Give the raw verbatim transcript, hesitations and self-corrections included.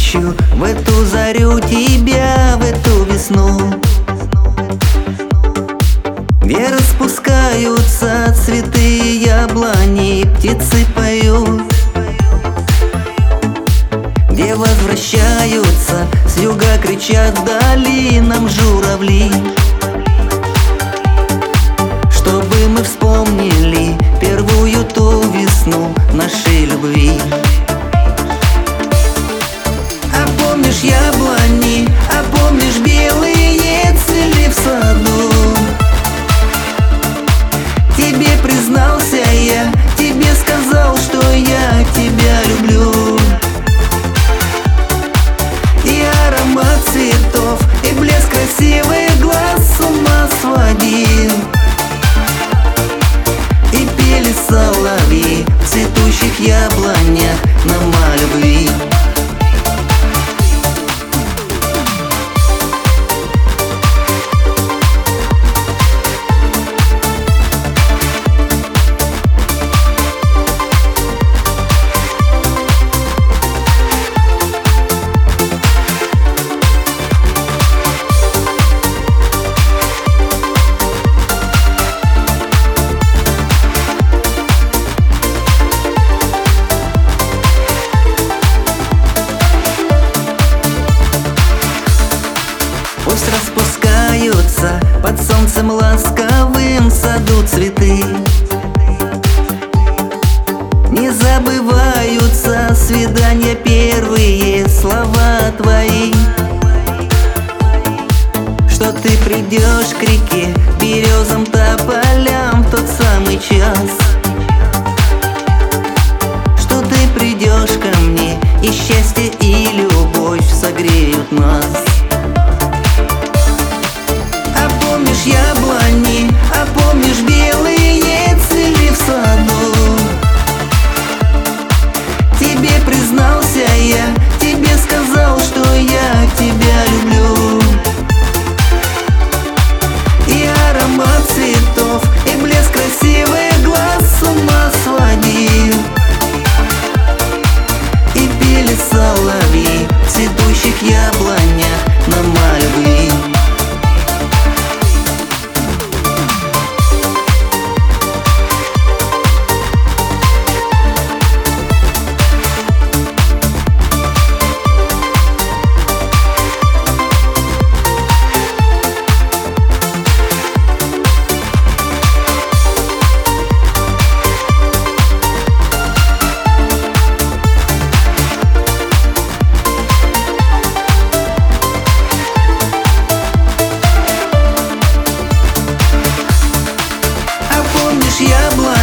ночью, в эту зарю тебя, в эту весну, где распускаются цветы яблони, птицы поют, где возвращаются с юга, кричат вдали нам журавли, чтобы мы вспомнили первую ту весну нашей любви. А помнишь яблони, а помнишь белые цветы в саду? Тебе признался я, тебе сказал, что я тебя люблю. И аромат цветов, и блеск красивых глаз с ума сводил. И пели соловьи в цветущих яблонях нам о любви. Пусть распускаются под солнцем ласковым в саду цветы, не забываются свидания первые, слова твои, что ты придешь к реке, березам, тополям в тот самый час, что ты придешь ко мне, и счастье и любовь согреют нас. Помнишь яблони, а помнишь белые цветы в саду? Тебе признался я, тебе сказал, что я тебя люблю. И аромат цветов, и блеск красивых глаз с ума сводил. И пели соловьи в цветущих яблонях нам о любви. Яблони.